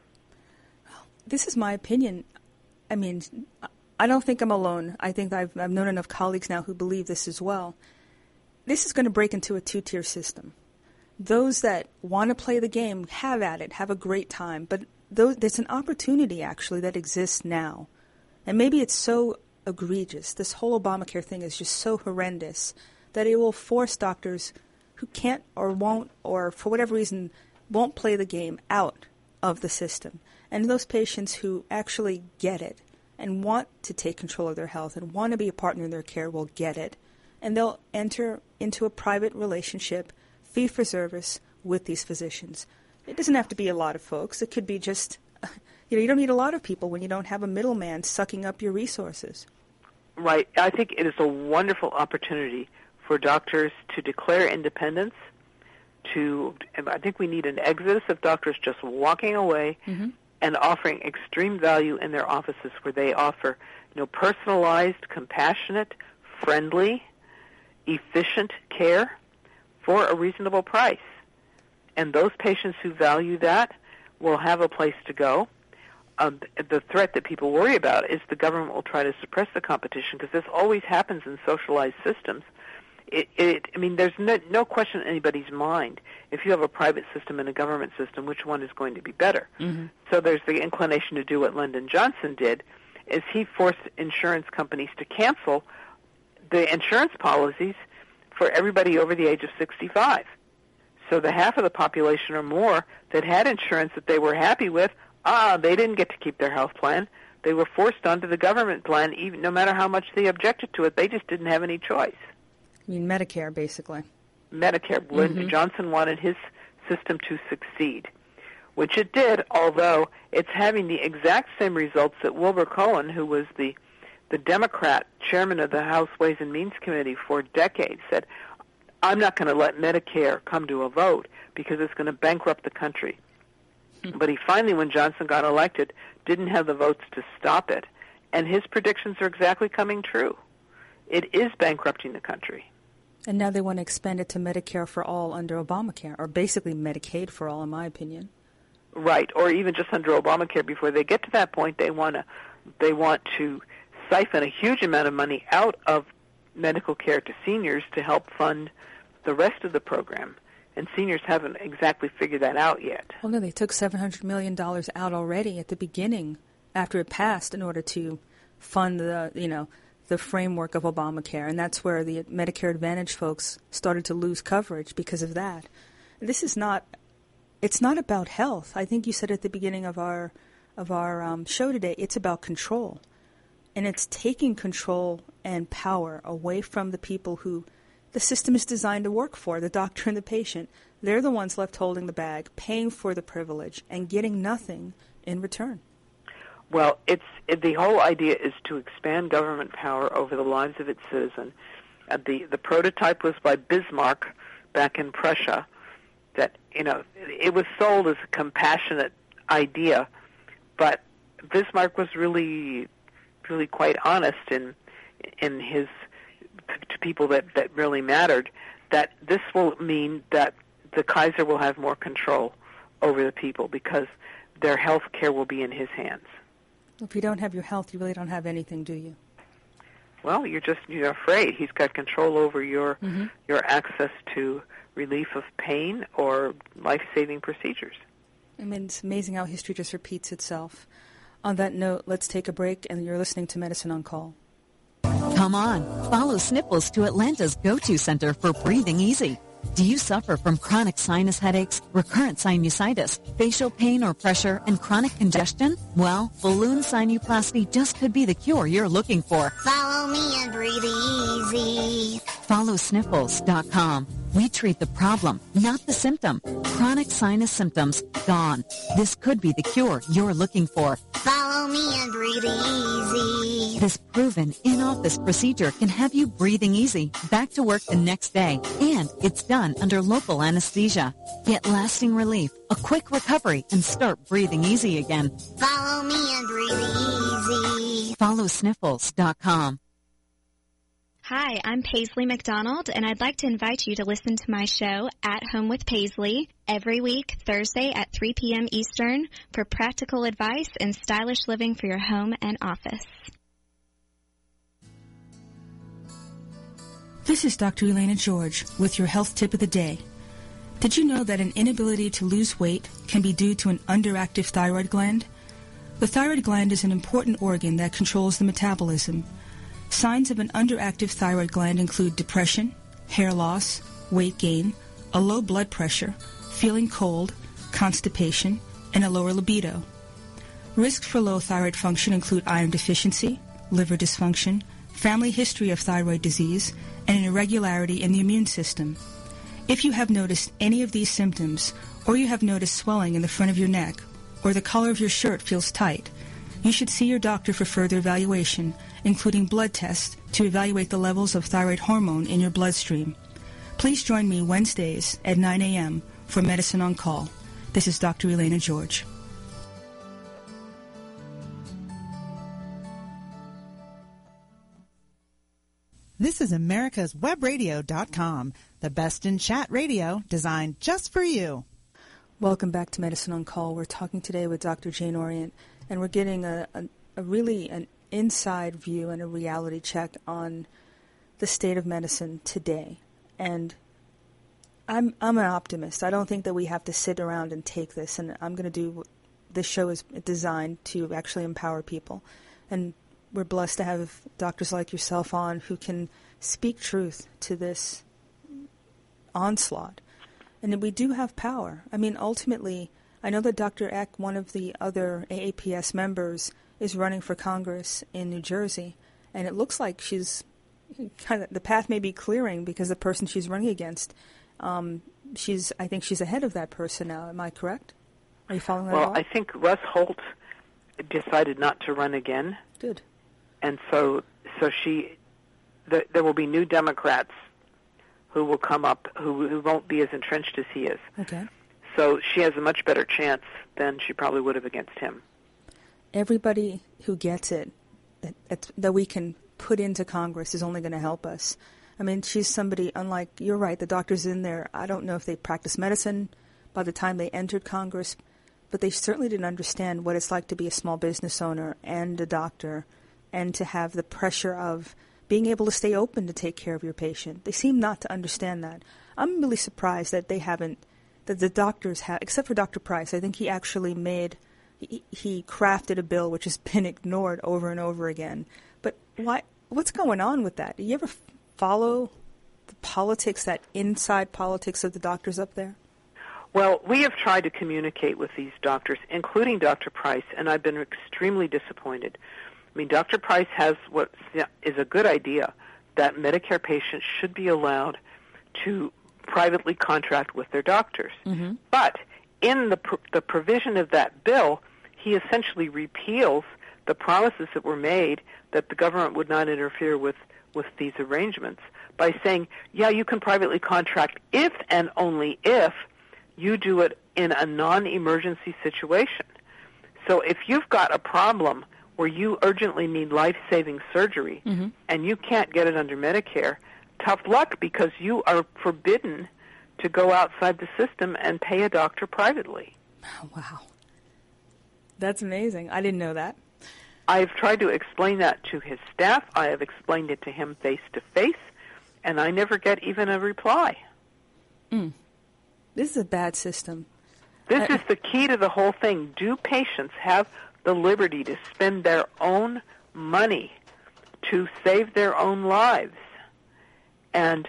This is my opinion. I mean, I don't think I'm alone. I think I've known enough colleagues now who believe this as well. This is going to break into a two-tier system. Those that want to play the game, have at it, have a great time, but there's an opportunity, actually, that exists now. And maybe it's so egregious, this whole Obamacare thing is just so horrendous, that it will force doctors who can't or won't, or for whatever reason, won't play the game out of the system. And those patients who actually get it and want to take control of their health and want to be a partner in their care will get it. And they'll enter into a private relationship, fee-for-service, with these physicians. It doesn't have to be a lot of folks. It could be just, you don't need a lot of people when you don't have a middleman sucking up your resources. Right. I think it is a wonderful opportunity for doctors to declare independence. I think we need an exodus of doctors just walking away and offering extreme value in their offices, where they offer, personalized, compassionate, friendly, efficient care for a reasonable price. And those patients who value that will have a place to go. The threat that people worry about is the government will try to suppress the competition, because this always happens in socialized systems. There's no question in anybody's mind, if you have a private system and a government system, which one is going to be better. So there's the inclination to do what Lyndon Johnson did, is he forced insurance companies to cancel the insurance policies for everybody over the age of 65. So the half of the population or more that had insurance that they were happy with, they didn't get to keep their health plan. They were forced onto the government plan, even no matter how much they objected to it. They just didn't have any choice. I mean, Medicare, basically. Medicare. Lyndon Johnson wanted his system to succeed, which it did, although it's having the exact same results that Wilbur Cohen, who was the Democrat chairman of the House Ways and Means Committee for decades, said, I'm not going to let Medicare come to a vote because it's going to bankrupt the country. But he finally, when Johnson got elected, didn't have the votes to stop it. And his predictions are exactly coming true. It is bankrupting the country. And now they want to expand it to Medicare for all under Obamacare, or basically Medicaid for all, in my opinion. Right, or even just under Obamacare. Before they get to that point, they want to siphon a huge amount of money out of medical care to seniors to help fund the rest of the program. And seniors haven't exactly figured that out yet. Well, no, they took $700 million out already at the beginning after it passed in order to fund the framework of Obamacare. And that's where the Medicare Advantage folks started to lose coverage because of that. It's not about health. I think you said at the beginning of our show today, it's about control. And it's taking control and power away from the people who the system is designed to work for, the doctor and the patient. They're the ones left holding the bag, paying for the privilege, and getting nothing in return. Well, the whole idea is to expand government power over the lives of its citizens. The prototype was by Bismarck back in Prussia. That it was sold as a compassionate idea, but Bismarck was really quite honest in his to people that really mattered, that this will mean that the Kaiser will have more control over the people because their health care will be in his hands. If you don't have your health, you really don't have anything, do you? Well, you're afraid. He's got control over your access to relief of pain or life-saving procedures. I mean, it's amazing how history just repeats itself. On that note, let's take a break, and you're listening to Medicine on Call. Come on, follow Sniffles to Atlanta's go-to center for breathing easy. Do you suffer from chronic sinus headaches, recurrent sinusitis, facial pain or pressure, and chronic congestion? Well, balloon sinuplasty just could be the cure you're looking for. Follow me and breathe easy. Follow Sniffles.com. We treat the problem, not the symptom. Chronic sinus symptoms, gone. This could be the cure you're looking for. Follow me and breathe easy. This proven in-office procedure can have you breathing easy, back to work the next day, and it's done under local anesthesia. Get lasting relief, a quick recovery, and start breathing easy again. Follow me and breathe easy. Follow Sniffles.com. Hi, I'm Paisley McDonald, and I'd like to invite you to listen to my show, At Home with Paisley, every week, Thursday at 3 p.m. Eastern, for practical advice and stylish living for your home and office. This is Dr. Elena George with your health tip of the day. Did you know that an inability to lose weight can be due to an underactive thyroid gland? The thyroid gland is an important organ that controls the metabolism. Signs of an underactive thyroid gland include depression, hair loss, weight gain, a low blood pressure, feeling cold, constipation, and a lower libido. Risks for low thyroid function include iron deficiency, liver dysfunction, family history of thyroid disease, and an irregularity in the immune system. If you have noticed any of these symptoms, or you have noticed swelling in the front of your neck, or the collar of your shirt feels tight, you should see your doctor for further evaluation, including blood tests to evaluate the levels of thyroid hormone in your bloodstream. Please join me Wednesdays at 9 a.m. for Medicine on Call. This is Dr. Elena George. This is America'sWebRadio.com, the best in chat radio designed just for you. Welcome back to Medicine on Call. We're talking today with Dr. Jane Orient, and we're getting a really an inside view and a reality check on the state of medicine today. And I'm an optimist. I don't think that we have to sit around and take this, and I'm going to do, this show is designed to actually empower people. And we're blessed to have doctors like yourself on who can speak truth to this onslaught. And we do have power. I mean, ultimately, I know that Dr. Eck, one of the other AAPS members, is running for Congress in New Jersey, and it looks like she's kind of, the path may be clearing because the person she's running against, I think she's ahead of that person now. Am I correct? Are you following that? Well, I think Russ Holt decided not to run again. Good. And so there will be new Democrats who will come up who won't be as entrenched as he is. Okay. So she has a much better chance than she probably would have against him. Everybody who gets it that we can put into Congress is only going to help us. I mean, she's somebody, unlike, you're right, the doctors in there, I don't know if they practiced medicine by the time they entered Congress, but they certainly didn't understand what it's like to be a small business owner and a doctor and to have the pressure of being able to stay open to take care of your patient. They seem not to understand that. I'm really surprised that they haven't, that the doctors have, except for Dr. Price. I think he actually he crafted a bill which has been ignored over and over again. But what's going on with that? Do you ever follow the politics, that inside politics of the doctors up there? Well, we have tried to communicate with these doctors, including Dr. Price, and I've been extremely disappointed. I mean, Dr. Price has what is a good idea, that Medicare patients should be allowed to privately contract with their doctors. Mm-hmm. But in the provision of that bill, he essentially repeals the promises that were made that the government would not interfere with these arrangements by saying, yeah, you can privately contract if and only if you do it in a non-emergency situation. So if you've got a problem where you urgently need life-saving surgery mm-hmm. and you can't get it under Medicare, tough luck, because you are forbidden to go outside the system and pay a doctor privately. Oh, wow. That's amazing. I didn't know that. I've tried to explain that to his staff. I have explained it to him face-to-face, and I never get even a reply. Mm. This is a bad system. This is the key to the whole thing. Do patients have the liberty to spend their own money to save their own lives? And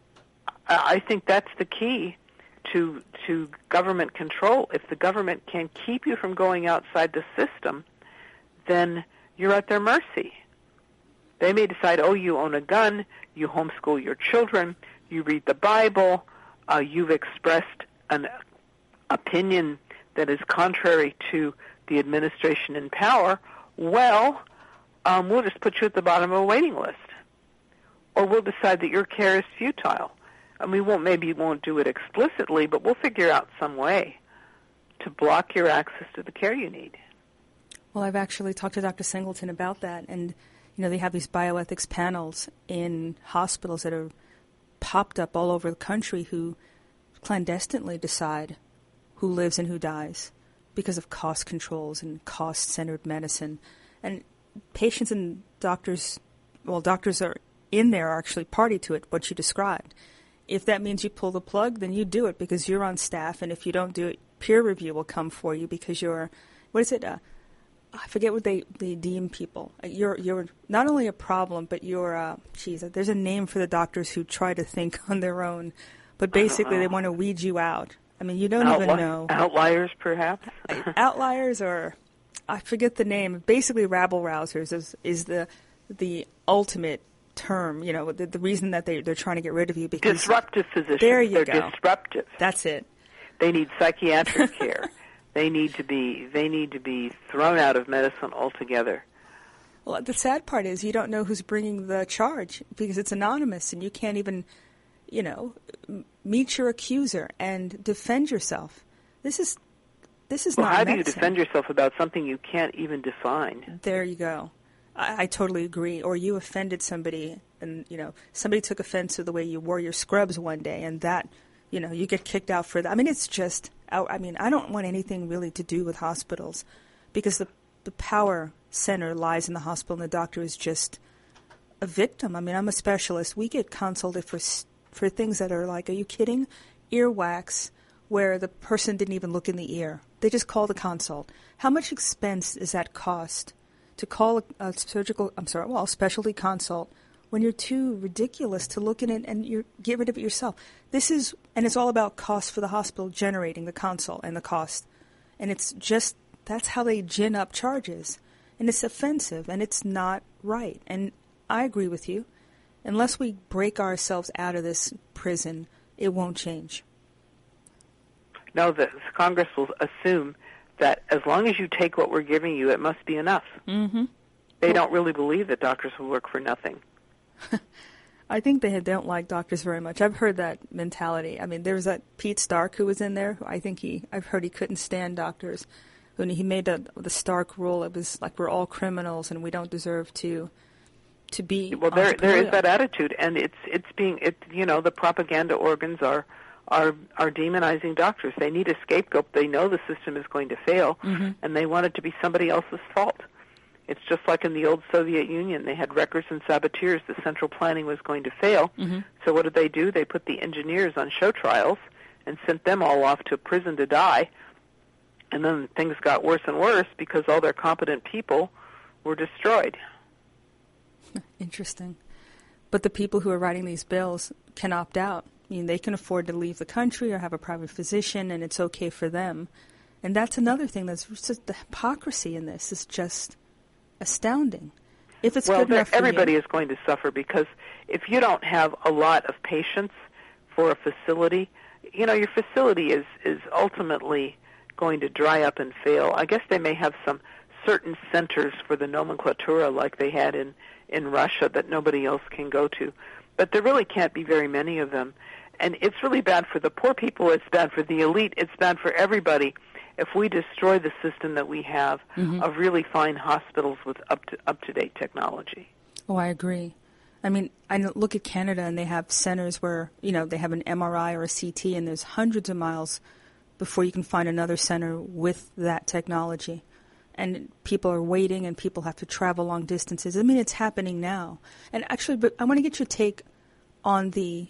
I think that's the key to government control. If the government can keep you from going outside the system, then you're at their mercy. They may decide, oh, you own a gun, you homeschool your children, you read the Bible, you've expressed an opinion that is contrary to the administration in power. Well, we'll just put you at the bottom of a waiting list. Or we'll decide that your care is futile. And we won't do it explicitly, but we'll figure out some way to block your access to the care you need. Well, I've actually talked to Dr. Singleton about that, and they have these bioethics panels in hospitals that are popped up all over the country who clandestinely decide who lives and who dies because of cost controls and cost-centered medicine. And patients and doctors are in there are actually party to it, what you described. If that means you pull the plug, then you do it because you're on staff, and if you don't do it, peer review will come for you because you're, I forget what they deem people. You're not only a problem, but you're, there's a name for the doctors who try to think on their own, but basically they want to weed you out. I mean, you don't even know. Outliers, perhaps? Outliers, or I forget the name. Basically, rabble-rousers is the ultimate term, the reason that they're trying to get rid of you. Because disruptive physicians. There you They're go. Disruptive. That's it. They need psychiatric care. They need to be thrown out of medicine altogether. Well, the sad part is you don't know who's bringing the charge because it's anonymous, and you can't even, meet your accuser and defend yourself. This is well, not how medicine. do you defend yourself about something you can't even define? There you go. I totally agree. Or you offended somebody, and somebody took offense to the way you wore your scrubs one day, and that, you get kicked out for that. I mean, it's just. I don't want anything really to do with hospitals, because the power center lies in the hospital, and the doctor is just a victim. I mean, I'm a specialist. We get consulted for things that are like, are you kidding? Earwax, where the person didn't even look in the ear. They just call the consult. How much expense does that cost to call a specialty consult when you're too ridiculous to look in it and you get rid of it yourself? And it's all about cost for the hospital generating the consult and the cost. And it's just, that's how they gin up charges. And it's offensive and it's not right. And I agree with you. Unless we break ourselves out of this prison, it won't change. No, the Congress will assume that as long as you take what we're giving you, it must be enough. Mm-hmm. They don't really believe that doctors will work for nothing. I think they don't like doctors very much. I've heard that mentality. I mean, there was that Pete Stark who was in there. I've heard he couldn't stand doctors. When he made the Stark rule, it was like we're all criminals and we don't deserve to be. Well, there is that attitude, and the propaganda organs are demonizing doctors. They need a scapegoat. They know the system is going to fail, mm-hmm. and they want it to be somebody else's fault. It's just like in the old Soviet Union. They had wreckers and saboteurs. The central planning was going to fail. Mm-hmm. So what did? They put the engineers on show trials and sent them all off to prison to die. And then things got worse and worse because all their competent people were destroyed. Interesting. But the people who are writing these bills can opt out. I mean, they can afford to leave the country or have a private physician, and it's okay for them. And that's another thing that's just the hypocrisy in this is just astounding. If it's good enough for everybody you, is going to suffer because if you don't have a lot of patients for a facility, your facility is ultimately going to dry up and fail. I guess they may have some certain centers for the nomenclatura like they had in Russia that nobody else can go to. But there really can't be very many of them. And it's really bad for the poor people. It's bad for the elite. It's bad for everybody if we destroy the system that we have mm-hmm. of really fine hospitals with up-to-date technology. Oh, I agree. I mean, I look at Canada and they have centers where, they have an MRI or a CT and there's hundreds of miles before you can find another center with that technology. And people are waiting and people have to travel long distances. I mean, it's happening now. And actually, but I want to get your take on the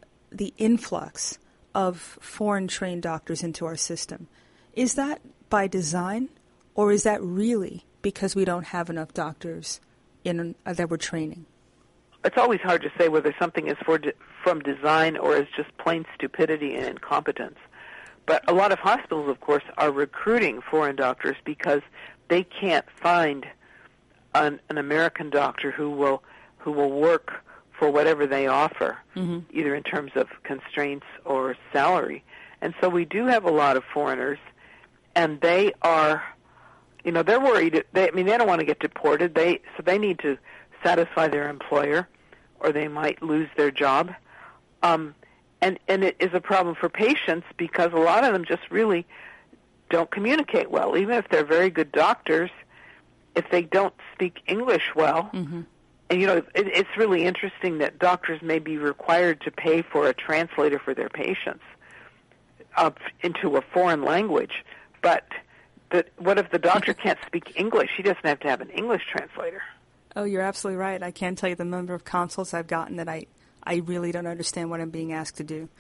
influx of foreign-trained doctors into our system. Is that by design, or is that really because we don't have enough doctors that we're training? It's always hard to say whether something is from design or is just plain stupidity and incompetence. But a lot of hospitals, of course, are recruiting foreign doctors because they can't find an American doctor who will who will work for whatever they offer, either in terms of constraints or salary. And so we do have a lot of foreigners, and they are, they're worried. They don't want to get deported. So they need to satisfy their employer, or they might lose their job. And it is a problem for patients because a lot of them just really don't communicate well. Even if they're very good doctors, if they don't speak English well, and it's really interesting that doctors may be required to pay for a translator for their patients into a foreign language, but what if the doctor can't speak English? He doesn't have to have an English translator. Oh, you're absolutely right. I can't tell you the number of consults I've gotten that I really don't understand what I'm being asked to do.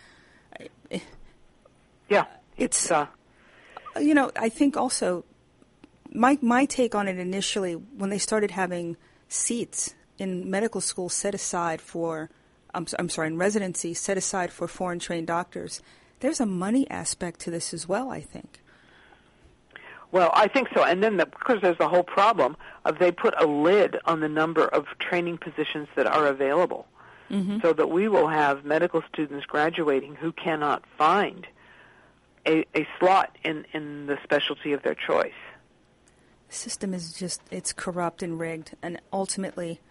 It's I think also my take on it initially, when they started having seats in medical school set aside for, in residency set aside for foreign trained doctors, there's a money aspect to this as well, I think. Well, I think so. And then, because there's a whole problem of they put a lid on the number of training positions that are available, so that we will have medical students graduating who cannot find a slot in the specialty of their choice. The system is just, it's corrupt and rigged. And ultimately,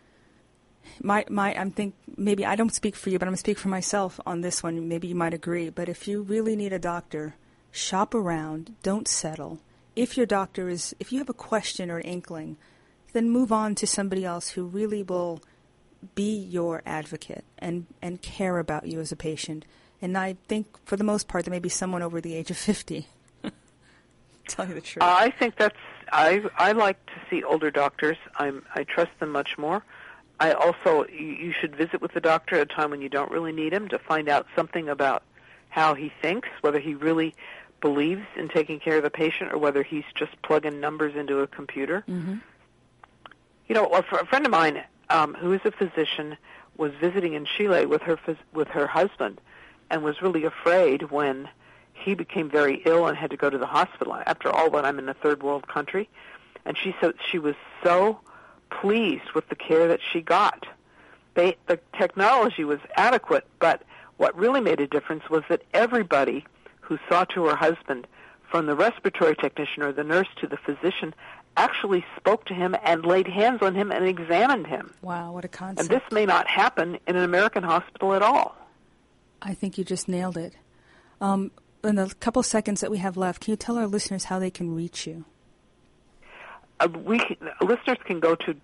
I think maybe I don't speak for you, but I'm going to speak for myself on this one. Maybe you might agree. But if you really need a doctor, shop around. Don't settle. If your doctor if you have a question or an inkling, then move on to somebody else who really will be your advocate and care about you as a patient. And I think, for the most part, there may be someone over the age of 50. Tell you the truth. I think I like to see older doctors. I trust them much more. I also, you should visit with the doctor at a time when you don't really need him to find out something about how he thinks, whether he really believes in taking care of the patient or whether he's just plugging numbers into a computer. A friend of mine who is a physician was visiting in Chile with her husband and was really afraid when he became very ill and had to go to the hospital. After all, when I'm in a third world country, and she said she was so pleased with the care that she got. The technology was adequate, but what really made a difference was that everybody who saw to her husband, from the respiratory technician or the nurse to the physician, actually spoke to him and laid hands on him and examined him. Wow, what a concept. And this may not happen in an American hospital at all. I think you just nailed it. In the couple seconds that we have left, can you tell our listeners how they can reach you? Listeners can go to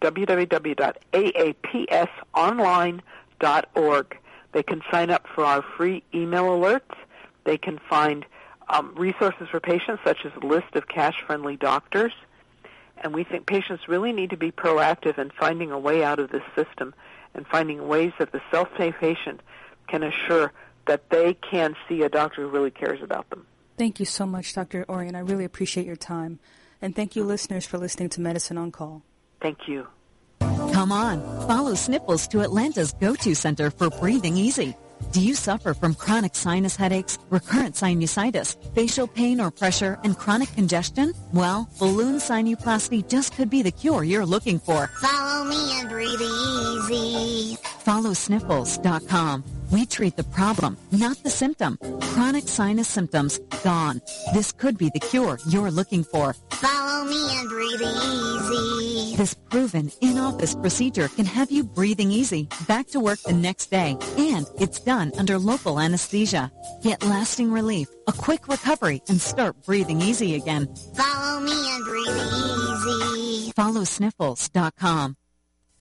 www.aapsonline.org. They can sign up for our free email alerts. They can find resources for patients, such as a list of cash-friendly doctors. And we think patients really need to be proactive in finding a way out of this system and finding ways that the self-pay patient can assure that they can see a doctor who really cares about them. Thank you so much, Dr. Orion. I really appreciate your time. And thank you, listeners, for listening to Medicine on Call. Thank you. Come on, follow Sniffles to Atlanta's go-to center for breathing easy. Do you suffer from chronic sinus headaches, recurrent sinusitis, facial pain or pressure, and chronic congestion? Well, balloon sinuplasty just could be the cure you're looking for. Follow me and breathe easy. Follow Sniffles.com. We treat the problem, not the symptom. Chronic sinus symptoms, gone. This could be the cure you're looking for. Follow me and breathe easy. This proven in-office procedure can have you breathing easy, back to work the next day, and it's done under local anesthesia. Get lasting relief, a quick recovery, and start breathing easy again. Follow me and breathe easy. Follow Sniffles.com.